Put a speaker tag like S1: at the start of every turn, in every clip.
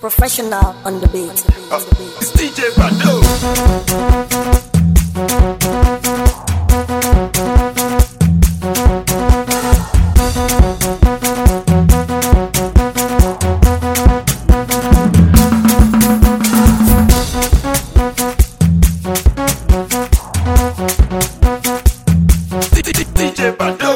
S1: Professional on the beat.
S2: It's DJ Bado. DJ Bado.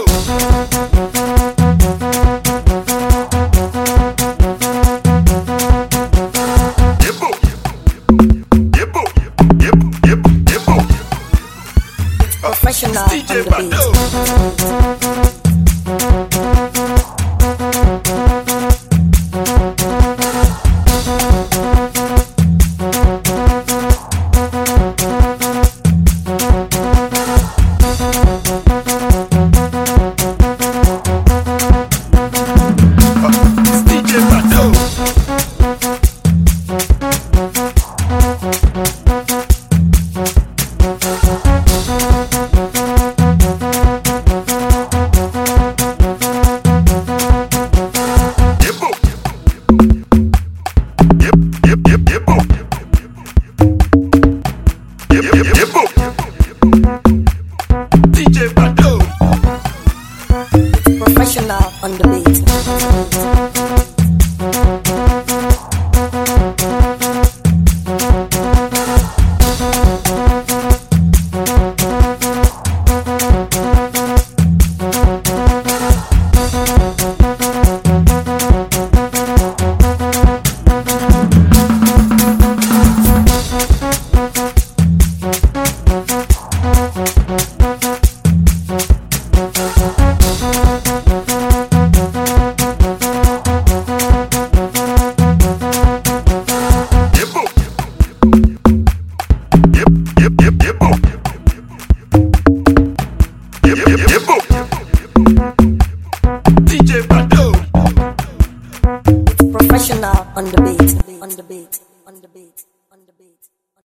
S1: Professional on
S2: DJ
S1: the
S2: Bado. DJ Bado. DJ Bado.
S1: Professional on the beat.
S2: DJ Bado.
S1: Professional on the beat. On the beat. On the beat. On the beat.